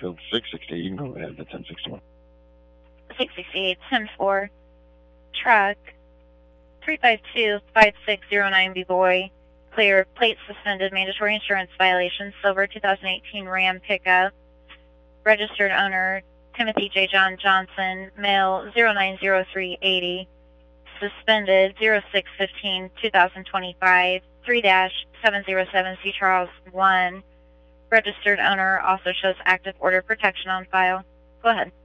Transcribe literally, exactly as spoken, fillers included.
Field six sixty-eight, you can go ahead, the ten sixty-one. six sixty-eight, ten four, truck, three five two, five six zero nine, B-Boy, clear, plate suspended, mandatory insurance violation, silver two thousand eighteen Ram pickup, registered owner, Timothy J. John Johnson, male, zero nine zero three eighty, suspended, zero six fifteen two thousand twenty-five, three dash seven zero seven C. Charles one, registered owner also shows active order protection on file. Go ahead.